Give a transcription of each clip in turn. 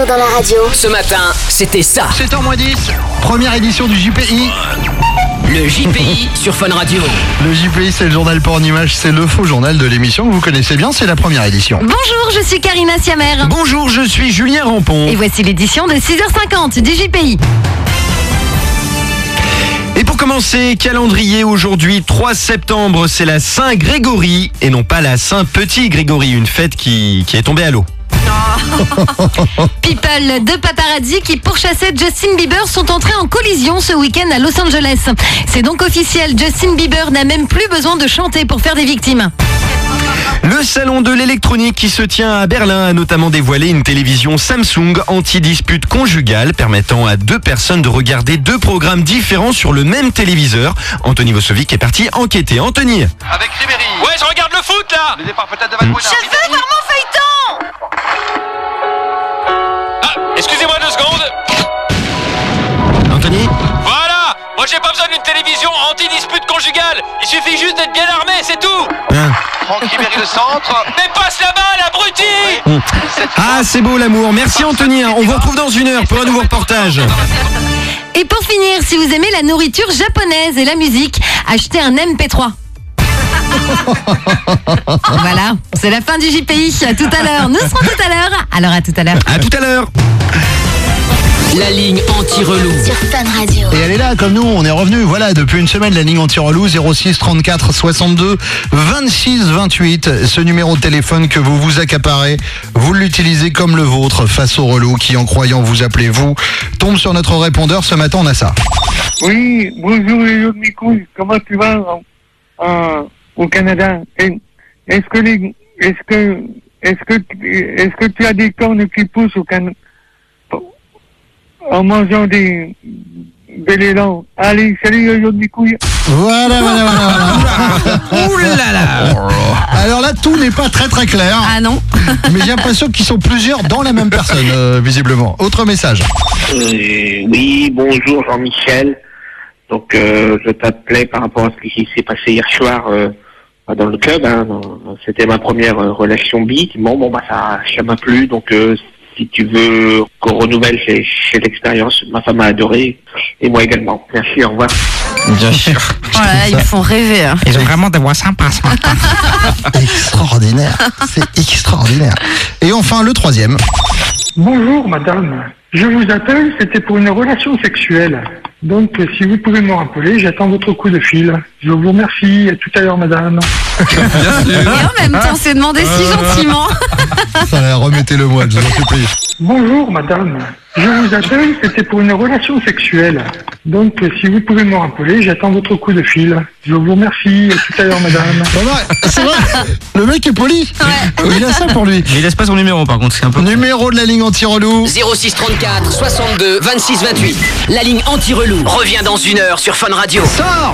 Bruno dans la radio. Ce matin, c'était ça. 7h-10, première édition du JPI. Le JPI sur Fun Radio. Le JPI, c'est le journal pas en image, c'est le faux journal de l'émission que vous connaissez bien, c'est la première édition. Bonjour, je suis Karina Siamer. Bonjour, je suis Julien Rampon. Et voici l'édition de 6h50 du JPI. Et pour commencer, calendrier aujourd'hui, 3 septembre, c'est la Saint-Grégory et non pas la Saint-Petit Grégory, une fête qui est tombée à l'eau. People de paparazzi qui pourchassaient Justin Bieber sont entrés en collision ce week-end à Los Angeles. C'est donc officiel, Justin Bieber n'a même plus besoin de chanter pour faire des victimes. Le salon de l'électronique qui se tient à Berlin a notamment dévoilé une télévision Samsung anti-dispute conjugale permettant à 2 personnes de regarder 2 programmes différents sur le même téléviseur. Anthony Vosovic est parti enquêter. Anthony. Avec Ribéry. Ouais, je regarde le foot là. Le départ peut-être de Valbuena. Je veux voir mon feuilleton. Ah, excusez-moi 2 secondes. Anthony. Voilà. Moi j'ai pas besoin d'une télévision anti-dispute conjugale. Il suffit juste d'être bien armé, c'est tout. Franck Ribéry le centre. Mais passe la balle, abruti. Ah, c'est beau l'amour. Merci Anthony. On vous retrouve dans 1 heure pour un nouveau reportage. Et pour finir, si vous aimez la nourriture japonaise et la musique, achetez un MP3. Voilà, c'est la fin du JPI. À tout à l'heure. Nous serons tout à l'heure. Alors à tout à l'heure. À tout à l'heure. La ligne anti-relou. Sur Fun Radio. Et elle est là, comme nous, on est revenu. Voilà, depuis une semaine, la ligne anti-relou 06 34 62 26 28. Ce numéro de téléphone que vous vous accaparez, vous l'utilisez comme le vôtre face aux relous qui, en croyant vous appeler vous, tombe sur notre répondeur. Ce matin, on a ça. Oui, bonjour les autres mes couilles, comment tu vas au Canada? Est-ce que tu as des cornes qui poussent au Canada en mangeant de l'élan? Allez, salut les autres mes couilles. Voilà. Ouh là là. Alors là, tout n'est pas très très clair. Ah non. Mais j'ai l'impression qu'ils sont plusieurs dans la même personne, visiblement. Autre message. Oui, bonjour Jean-Michel. Donc je t'appelais par rapport à ce qui s'est passé hier soir dans le club. C'était ma première relation bi. Bon ça m'a plu. Donc si tu veux qu'on renouvelle, c'est l'expérience. Ma femme a adoré et moi également. Merci, au revoir. Bien sûr. Voilà, ils font rêver. Hein. Ils ont vraiment des voix sympas ce matin. Extraordinaire. C'est extraordinaire. Et enfin, le 3e. Bonjour madame, je vous appelle, c'était pour une relation sexuelle. Donc si vous pouvez me rappeler, j'attends votre coup de fil. Je vous remercie, à tout à l'heure madame. Et en même temps, c'est demandé si gentiment. Remettez-le moi, je vous en supplie. Bonjour madame, je vous appelle, c'était pour une relation sexuelle. Donc si vous pouvez me rappeler, j'attends votre coup de fil. Je vous remercie, à tout à l'heure madame. C'est vrai, le mec est poli. Ouais. Il a ça pour lui. Mais il laisse pas son numéro par contre, c'est un peu... Numéro de la ligne anti-relou. 06 34 62 26 28. La ligne anti-relou revient dans 1 heure sur Fun Radio. Sors.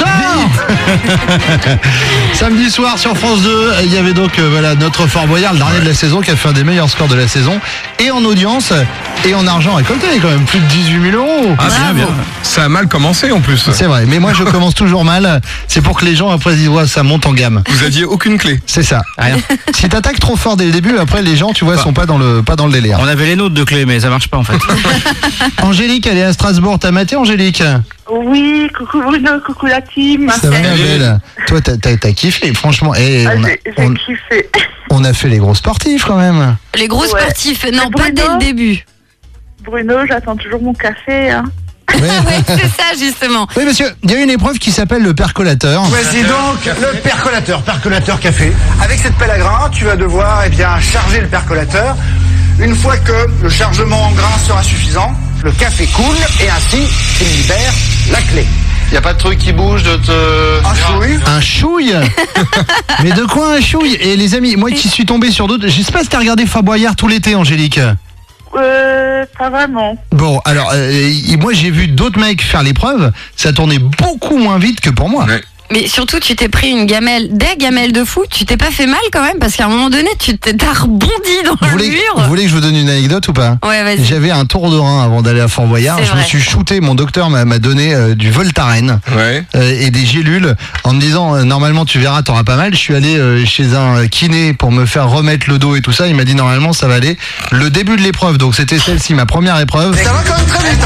Samedi soir sur France 2, il y avait donc notre Fort Boyard, le dernier de la saison, qui a fait un des meilleurs scores de la saison. Et en audience, et en argent récolté, quand même plus de 18 000 €. Ah bien. Ça a mal commencé en plus. C'est vrai, mais moi je commence toujours mal. C'est pour que les gens après disent ouais, ça monte en gamme. Vous aviez aucune clé. C'est ça. Rien. Si t'attaques trop fort dès le début, après les gens, tu vois, sont pas dans le délire. On avait les nôtres de clés, mais ça marche pas en fait. Angélique, elle est à Strasbourg. T'as maté, Angélique? Oui, coucou Bruno, coucou la team. Ça va bien, belle. Toi, t'as kiffé, franchement. Et j'ai kiffé. On a fait les gros sportifs quand même. Les gros sportifs, non, Bruno, pas dès le début. Bruno, j'attends toujours mon café. Hein. Ouais. Oui, c'est ça justement. Oui, monsieur, il y a une épreuve qui s'appelle le percolateur. Voici donc le percolateur café. Avec cette pelle à grains, tu vas devoir charger le percolateur. Une fois que le chargement en grains sera suffisant, le café coule et ainsi il libère la clé. Y a pas de truc qui bouge de te... Un chouille. Un chouille. Mais de quoi un chouille? Et les amis, moi qui suis tombé sur d'autres, je sais pas si t'as regardé Fort Boyard tout l'été, Angélique. Pas vraiment. Bon, alors, moi j'ai vu d'autres mecs faire l'épreuve, ça tournait beaucoup moins vite que pour moi. Ouais. Mais surtout, tu t'es pris des gamelles de fou. Tu t'es pas fait mal quand même, parce qu'à un moment donné, t'as rebondi dans le mur. Vous voulez que je vous donne une anecdote ou pas? Ouais, vas-y. J'avais un tour de rein avant d'aller à Fort Boyard. Je me suis shooté, mon docteur m'a donné du Voltaren et des gélules en me disant normalement tu verras, t'auras pas mal. Je suis allé chez un kiné pour me faire remettre le dos et tout ça. Il m'a dit normalement ça va aller. Le début de l'épreuve, donc c'était celle-ci, ma première épreuve. Ça va quand même très vite,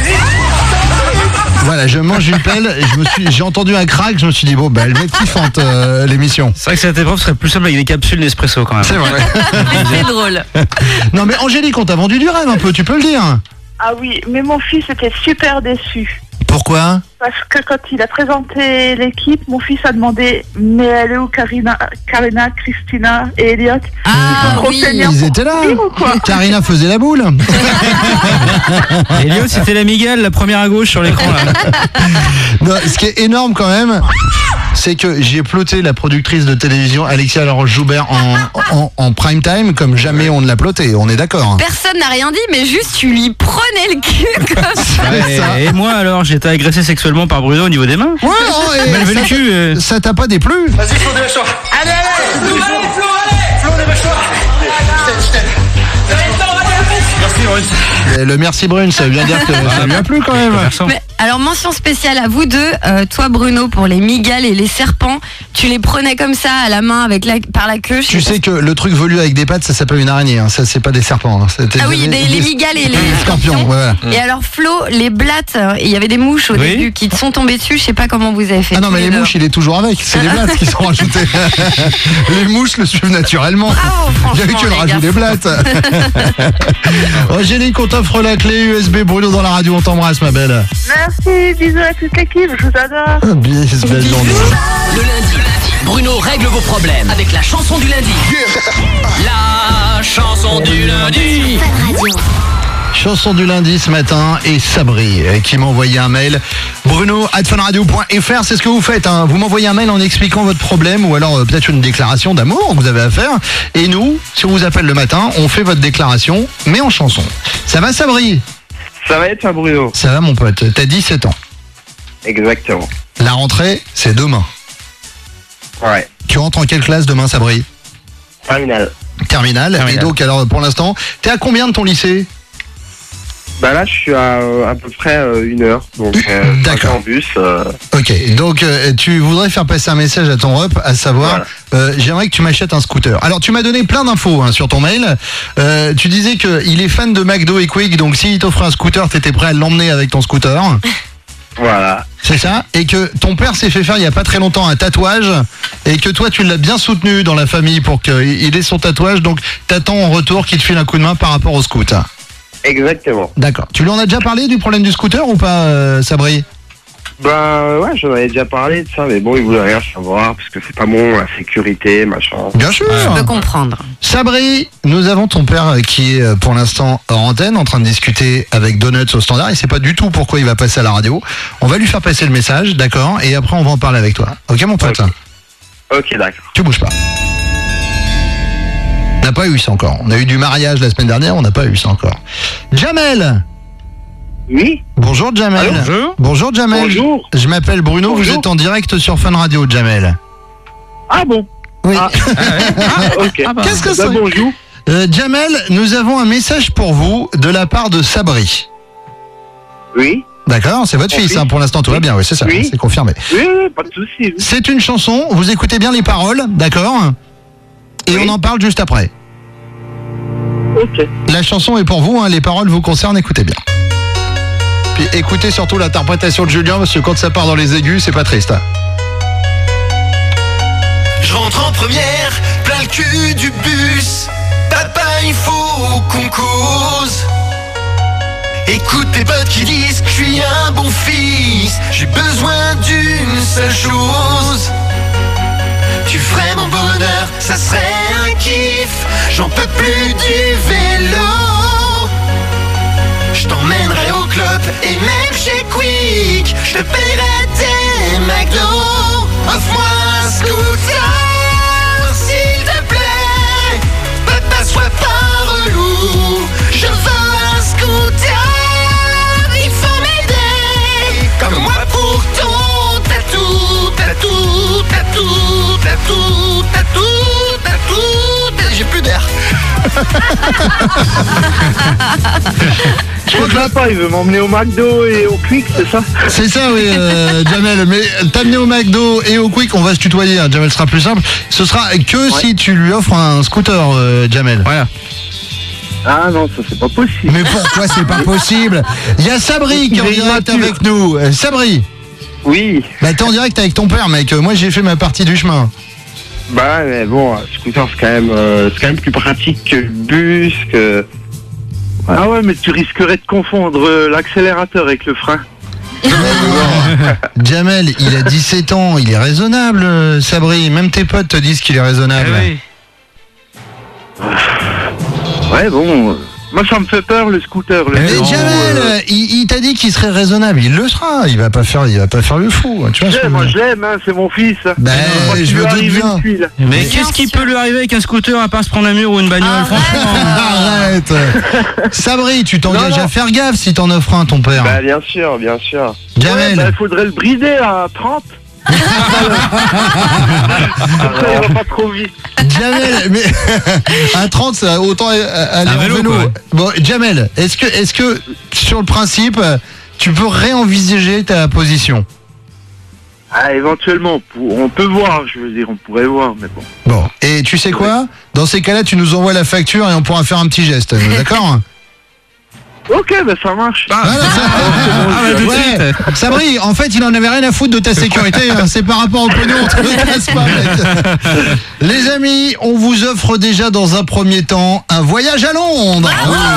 Voilà, je mange une pelle, et j'ai entendu un crack, je me suis dit bon bah elle va être kiffante l'émission. C'est vrai que cette épreuve serait plus simple avec des capsules Nespresso quand même. C'est vrai. C'est drôle. Non mais Angélique, on t'a vendu du rêve un peu, tu peux le dire. Ah oui, mais mon fils était super déçu. Pourquoi? Parce que quand il a présenté l'équipe, mon fils a demandé mais elle est où Karina, Christina et Elliot? Ils étaient là. Karina faisait la boule. Elliot, c'était la migale, la première à gauche sur l'écran là. Non, ce qui est énorme quand même, c'est que j'ai ploté la productrice de télévision Alexia Laroche-Joubert en prime time comme jamais on ne l'a ploté, on est d'accord. Personne n'a rien dit, mais juste tu lui prenais le cul comme ça. Et moi alors, j'étais agressé sexuellement par Bruno au niveau des mains. Ouais, Mais levé le cul. Ça t'a pas déplu? Vas-y, Flo, des mâchoires. Allez, Flo, des mâchoires. Le merci Brune, ça veut bien dire que ça lui a plu quand même. Mais, alors mention spéciale à vous deux, toi Bruno pour les migales et les serpents, tu les prenais comme ça à la main par la queue. Tu sais que le truc velu avec des pattes, ça s'appelle une araignée, hein. Ça c'est pas des serpents. Hein. Ah oui, les migales et les scorpions. Voilà. Et alors Flo, les blattes, il y avait des mouches au début qui te sont tombées dessus, je sais pas comment vous avez fait. Ah non mais les mouches il est toujours avec, c'est les blattes qui sont rajoutées. Les mouches le suivent naturellement. Il y a eu que le rajout des blattes. Angélique, on t'offre la clé USB Bruno dans la radio, on t'embrasse ma belle. Merci, bisous à toute l'équipe, je vous adore. Bis, belle journée. Le lundi, Bruno règle vos problèmes avec la chanson du lundi. La chanson du lundi. Chanson du lundi ce matin et Sabri qui m'a envoyé un mail. Bruno@funradio.fr, c'est ce que vous faites. Hein. Vous m'envoyez un mail en expliquant votre problème ou alors peut-être une déclaration d'amour que vous avez à faire. Et nous, si on vous appelle le matin, on fait votre déclaration, mais en chanson. Ça va Sabri? Ça va être ça, Bruno? Ça va mon pote, t'as 17 ans. Exactement. La rentrée, c'est demain. Ouais. Tu rentres en quelle classe demain Sabri? Terminale. Et donc alors pour l'instant, t'es à combien de ton lycée? Bah là, je suis à peu près 1 heure, donc d'accord. En bus. Ok, donc tu voudrais faire passer un message à ton rep, à savoir, j'aimerais que tu m'achètes un scooter. Alors tu m'as donné plein d'infos hein, sur ton mail. Tu disais qu'il est fan de McDo et Quick, donc s'il t'offrait un scooter, t'étais prêt à l'emmener avec ton scooter. Voilà. C'est ça. Et que ton père s'est fait faire il y a pas très longtemps un tatouage et que toi tu l'as bien soutenu dans la famille pour qu'il ait son tatouage, donc t'attends en retour qu'il te file un coup de main par rapport au scooter. Exactement. D'accord. Tu lui en as déjà parlé du problème du scooter ou pas, Sabri? Ben ouais, j'en avais déjà parlé de ça, mais bon, il voulait rien savoir parce que c'est pas bon, la sécurité, machin. Bien sûr. Je peux comprendre. Sabri, nous avons ton père qui est pour l'instant hors antenne, en train de discuter avec Donuts au standard. Il sait pas du tout pourquoi il va passer à la radio. On va lui faire passer le message, d'accord? Et après on va en parler avec toi. Ok mon pote? Ok, d'accord. Tu bouges pas. On n'a pas eu ça encore. On a eu du mariage la semaine dernière, on n'a pas eu ça encore. Jamel! Oui? Bonjour Jamel. Allô, bonjour. Bonjour Jamel. Bonjour. Je m'appelle Bruno, Bonjour. vous êtes en direct sur Fun Radio, Jamel. Ah bon? Oui. Ok. Qu'est-ce que c'est? Bonjour. Jamel, nous avons un message pour vous de la part de Sabri. Oui? D'accord, c'est votre fils, hein, pour l'instant tout va bien, oui, c'est ça, Oui. c'est confirmé. Oui, pas de souci. C'est une chanson, vous écoutez bien les paroles, d'accord? Et on en parle juste après. Ok. La chanson est pour vous, hein, les paroles vous concernent, écoutez bien. Puis écoutez surtout l'interprétation de Julien, parce que quand ça part dans les aigus, c'est pas triste. Hein. Je rentre en première, plein le cul du bus. Papa, il faut qu'on cause. Écoute tes potes qui disent que je suis un bon fils. J'ai besoin d'une seule chose. Tu ferais mon bonheur, ça serait un kiff. J'en peux plus du vélo. Je t'emmènerai au club et même chez Quick. Je te paierai tes McDo. Offre-moi un scooter, s'il te plaît. Papa, sois pas relou. Je veux un scooter. Il faut m'aider. Comme moi pour ton tatou, tatou. Je crois pas, il veut m'emmener au McDo et au Quick, c'est ça? C'est ça, oui, Jamel. Mais t'amener au McDo et au Quick, on va se tutoyer, hein, Jamel, sera plus simple. Ce sera que si tu lui offres un scooter, Jamel. Voilà. Ah non, ça c'est pas possible. Mais pourquoi c'est pas possible? Il y a Sabri qui est en direct avec nous. Sabri. Oui. Bah t'es en direct avec ton père, mec. Moi j'ai fait ma partie du chemin. Bah mais bon, scooter c'est quand même plus pratique que le bus, que... Ah ouais, mais tu risquerais de confondre l'accélérateur avec le frein. Jamel, il a 17 ans, il est raisonnable, Sabri. Même tes potes te disent qu'il est raisonnable. Ouais, bon, moi ça me fait peur le scooter. Mais Jamel, il t'a dit qu'il serait raisonnable, il le sera. Il va pas faire le fou. Tu vois, moi je l'aime, hein, c'est mon fils. Ben, je me doute bien. Mais qu'est-ce qui peut lui arriver avec un scooter à part se prendre un mur ou une bagnole, franchement? Arrête. Sabri, tu t'engages à faire gaffe si t'en offres un, ton père. Bah bien sûr, bien sûr. Jamel. Ouais, bah, faudrait le brider à 30. Ça, il va pas trop vite. Jamel, mais à 30, ça autant aller en vélo. Bon, Jamel, est-ce que sur le principe, tu peux réenvisager ta position? Ah, éventuellement, on peut voir, je veux dire, on pourrait voir, mais bon. Bon, et tu sais quoi? Dans ces cas-là, tu nous envoies la facture et on pourra faire un petit geste, d'accord? Ok, bah ça marche. Ouais. Sabri, en fait, il en avait rien à foutre de ta sécurité. Hein. C'est par rapport au pognon, on te le casse pas, mec. Les amis, on vous offre déjà dans un premier temps un voyage à Londres.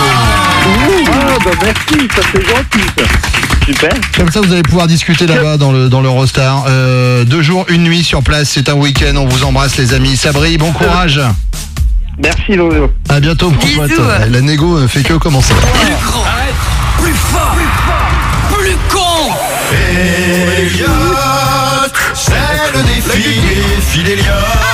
Ah, bah merci, ça c'est gentil, ça. Super. Comme ça, vous allez pouvoir discuter là-bas dans l'Eurostar. 2 jours, 1 nuit sur place. C'est un week-end. On vous embrasse, les amis. Sabri, bon courage. Merci, Lolo. À bientôt, mon pote. La négo fait que commencer. Plus grand, plus fort, plus con. Elliot, c'est le défi d'Elliot.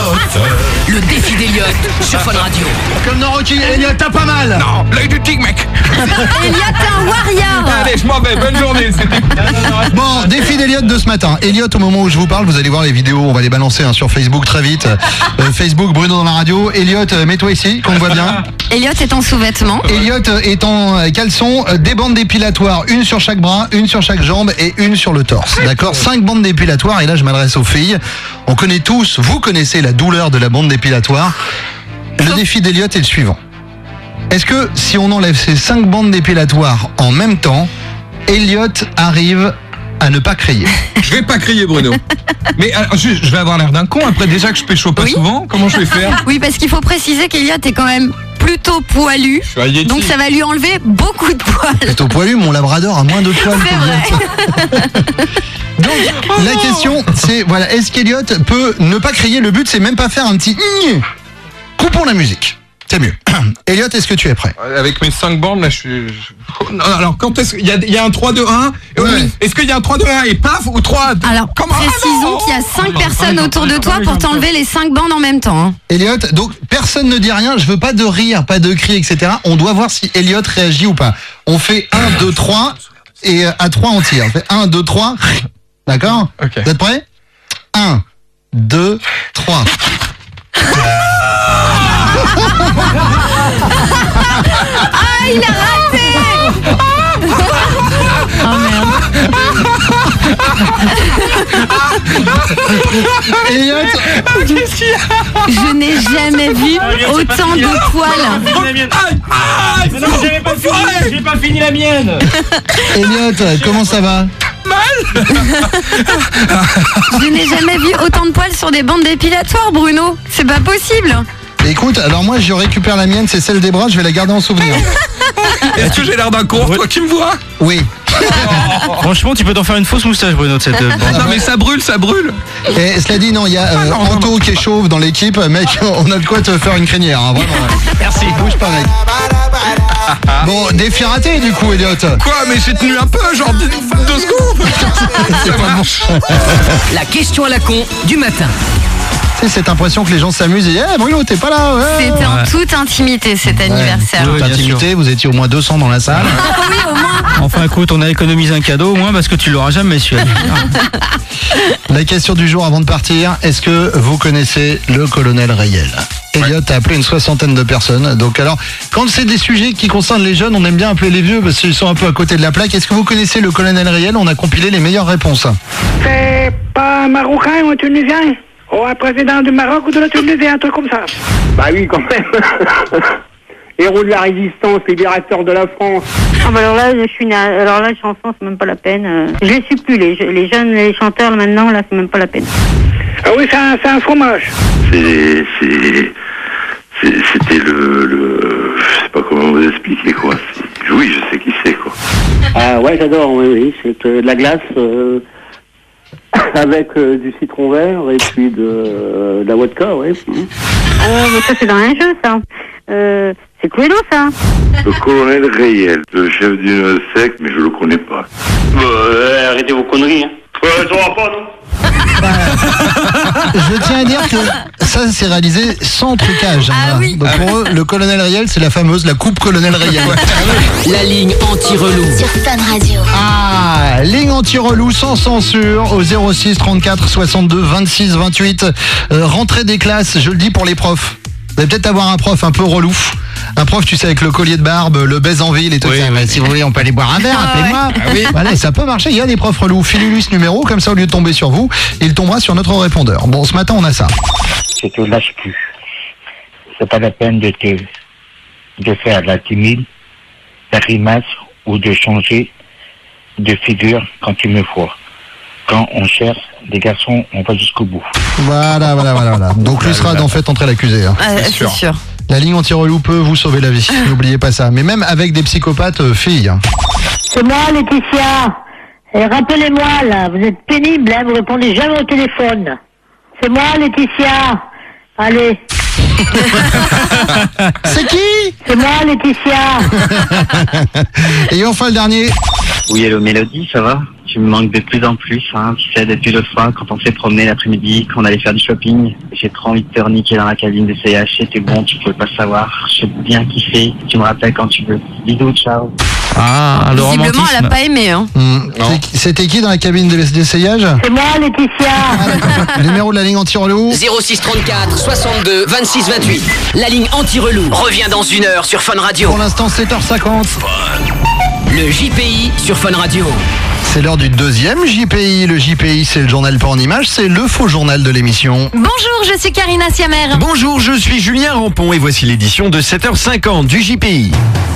Le défi d'Elliot sur Fun Radio. Comme dans Rocky, Elliot, t'as pas mal. Non, l'œil du tigre, mec. Elliot, un warrior. Allez, je m'en vais, bonne journée. Bon, défi d'Elliot de ce matin. Elliot, au moment où je vous parle, vous allez voir les vidéos, on va les balancer sur Facebook très vite. Facebook, Bruno dans la radio. Elliot, mets-toi ici, qu'on te voit bien. Elliot est en sous-vêtements. Elliot est en caleçon, des bandes dépilatoires, une sur chaque bras, une sur chaque jambe et une sur le torse. D'accord, 5 bandes dépilatoires. Et là, je m'adresse aux filles. On connaît tous, vous connaissez la douleur de la bande dépilatoire. Le défi d'Elliot est le suivant. Est-ce que si on enlève ces 5 bandes dépilatoires en même temps, Elliot arrive à ne pas crier? Je vais pas crier, Bruno. Mais je vais avoir l'air d'un con après, déjà que je pécho pas souvent. Comment je vais faire? Oui, parce qu'il faut préciser qu'Elliot est quand même plutôt poilu. Donc ça va lui enlever beaucoup de poils. Plutôt poilu, mon labrador a moins de poils. C'est vrai. Donc, la question, c'est, voilà, est-ce qu'Elliot peut ne pas crier? Le but, c'est même pas faire un petit... Coupons la musique. C'est mieux. Elliot, est-ce que tu es prêt? Avec mes 5 bandes, là, je suis... Non, alors, quand est-ce qu'il y a un 3, 2, 1 Ouais. Est-ce qu'il y a un 3, 2, 1 et paf ou 3, 2 Alors, précisons qu'il y a 5 personnes autour de toi pour t'enlever les 5 bandes en même temps. Hein. Elliot, donc personne ne dit rien, je veux pas de rire, pas de cris, etc. On doit voir si Elliot réagit ou pas. On fait 1, 2, 3 et à 3 on tire. On fait 1, 2, 3. D'accord? Ok. Vous êtes prêts? 1, 2, 3. Ah, il a raté. Oh merde. Elliot, Je n'ai jamais vu autant de poils. J'ai pas fini la mienne. Elliot, comment ça va? Je n'ai jamais vu autant de poils sur des bandes dépilatoires, Bruno. C'est pas possible. Écoute, alors moi je récupère la mienne, c'est celle des bras, je vais la garder en souvenir. Est-ce que j'ai l'air d'un con, toi qui me vois? Oui. Franchement, tu peux t'en faire une fausse moustache, Bruno, de cette bande. Non mais ça brûle, ça brûle. Et cela dit, non, il y a Anto qui est chauve dans l'équipe. Mec, on a de quoi te faire une crinière, hein, vraiment. Merci. Bouge pas, mec. Bon, défi raté du coup, Elliot. Quoi? Mais j'ai tenu un peu, genre 2 secondes. C'est pas bon. La question à la con du matin. C'est cette impression que les gens s'amusent et disent hey, Bruno, t'es pas là, ouais. C'était en toute intimité cet anniversaire. Toute intimité, vous étiez au moins 200 dans la salle. Oui, au moins. Enfin, écoute, on a économisé un cadeau au moins parce que tu l'auras jamais, celui-là. La question du jour avant de partir, est-ce que vous connaissez le colonel Rayel? Elliot a appelé une 60aine de personnes. Donc alors, quand c'est des sujets qui concernent les jeunes, on aime bien appeler les vieux parce qu'ils sont un peu à côté de la plaque. Est-ce que vous connaissez le colonel Riel? On a compilé les meilleures réponses. C'est pas un Marocain ou un Tunisien? Ou un président du Maroc ou de la Tunisie, un truc comme ça? Bah oui, quand même. Héros de la résistance, libérateur de la France. Ah bah alors là, les chansons, c'est même pas la peine. Je les suis plus, les jeunes, les chanteurs, là, maintenant, là, c'est même pas la peine. Ah oui, c'est un fromage. C'était je sais pas comment vous expliquer, quoi. Oui, je sais qui c'est, quoi. Ah ouais, j'adore, oui, c'est de la glace avec du citron vert et puis de la vodka, oui. Ça, c'est dans un jeu, ça. C'est Cluedo, ça. Le colonel Riel, le chef d'une secte, mais je le connais pas. Arrêtez vos conneries, hein. Ça va pas, non? Je tiens à dire que ça c'est réalisé sans trucage. Ah oui. Donc pour eux, le colonel Riel, c'est la fameuse la coupe colonel Riel. La ligne anti-relou. Sur Fun Radio. Ah, ligne anti-relou sans censure au 06 34 62 26 28. Rentrée des classes, je le dis pour les profs. Vous allez peut-être avoir un prof un peu relou. Un prof, tu sais, avec le collier de barbe, le baise en ville et tout ça. Mais si vous voulez, on peut aller boire un verre, appelez-moi. Ah oui. Voilà, ça peut marcher. Il y a des profs relous. Filez-lui ce numéro, comme ça, au lieu de tomber sur vous, il tombera sur notre répondeur. Bon, ce matin, on a ça. C'est te lâche plus. C'est pas la peine de faire la timide, la grimace ou de changer de figure quand il me faut. Quand on cherche des garçons, on va jusqu'au bout. Voilà. Donc lui sera d'en fait entrer l'accusé. Hein. C'est sûr. La ligne anti-relou peut vous sauver la vie. N'oubliez pas ça. Mais même avec des psychopathes, filles. C'est moi, Laetitia. Et rappelez-moi, là, vous êtes pénible, hein, vous répondez jamais au téléphone. C'est moi, Laetitia. Allez. C'est qui? C'est moi, Laetitia. Et enfin le dernier. Oui, hello Mélodie, ça va? Tu me manques de plus en plus, hein. Tu sais, depuis l'autre fois, quand on s'est promené l'après-midi, qu'on allait faire du shopping, j'ai trop envie de te reniquer dans la cabine de CH, c'était bon, tu pouvais pas savoir. J'ai bien kiffé, tu me rappelles quand tu veux. Bisous, ciao. Ah, le Visiblement, romantisme. elle a pas aimé. Hein. C'était qui dans la cabine d'essayage? C'est moi, Laetitia. Le numéro de la ligne anti-relou. 06 34 62 26 28. La ligne anti-relou revient dans 1 heure sur Fun Radio. Pour l'instant, 7h50. Le JPI sur Fun Radio. C'est l'heure du deuxième JPI. Le JPI, c'est le journal pas en image, c'est le faux journal de l'émission. Bonjour, je suis Karina Siamer. Bonjour, je suis Julien Rampon et voici l'édition de 7h50 du JPI.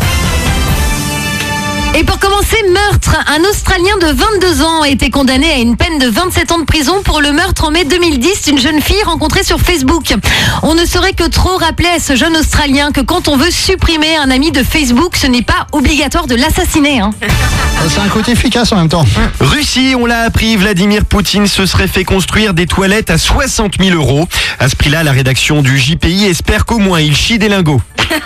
Et pour commencer, meurtre. Un Australien de 22 ans a été condamné à une peine de 27 ans de prison pour le meurtre en mai 2010 d'une jeune fille rencontrée sur Facebook. On ne saurait que trop rappeler à ce jeune Australien que quand on veut supprimer un ami de Facebook, ce n'est pas obligatoire de l'assassiner. Hein. C'est un côté efficace en même temps. Russie, on l'a appris, Vladimir Poutine se serait fait construire des toilettes à 60 000 €. À ce prix-là, la rédaction du JPI espère qu'au moins il chie des lingots.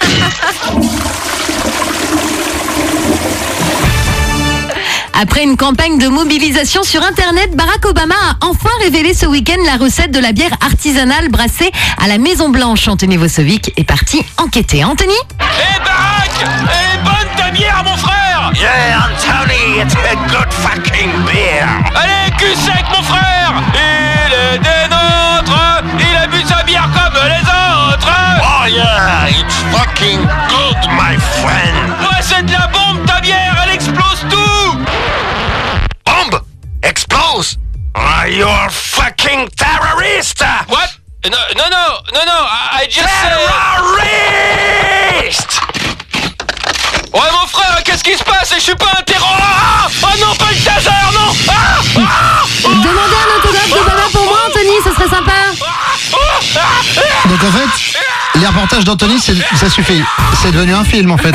Après une campagne de mobilisation sur Internet, Barack Obama a enfin révélé ce week-end la recette de la bière artisanale brassée à la Maison Blanche. Anthony Vosovic est parti enquêter. Anthony ? Hé Barack, elle est bonne ta bière, mon frère! Yeah, Anthony, it's a good fucking beer. Allez, cul sec, mon frère! Il est des nôtres! Il a bu sa bière comme les autres! Oh yeah, it's fucking good, my friend. Ouais, c'est de la bombe, ta bière, elle explose tout! Bomb? Explose? Are you a fucking terrorist? What? No, I just Terrorist! Ouais, mon frère, qu'est-ce qui se passe? Je suis pas un terroriste! Oh non, pas le taser, non! Demandez un autographe d'Obama pour moi, Anthony, ce serait sympa. Donc en fait, les reportages d'Anthony, ça suffit. C'est devenu un film en fait.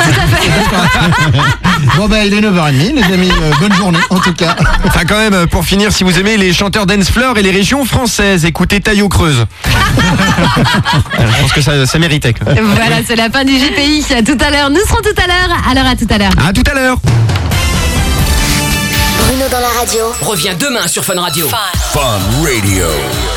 Bon bah il est 9h30 les amis, bonne journée en tout cas. Enfin quand même, pour finir, si vous aimez les chanteurs dance floor et les régions françaises, écoutez Taillot Creuse. Je pense que ça méritait. Quoi. Voilà, c'est la fin du JPI. À tout à l'heure, nous serons tout à l'heure. Alors à tout à l'heure. À tout à l'heure. Bruno dans la radio. Revient demain sur Fun Radio. Fun Radio.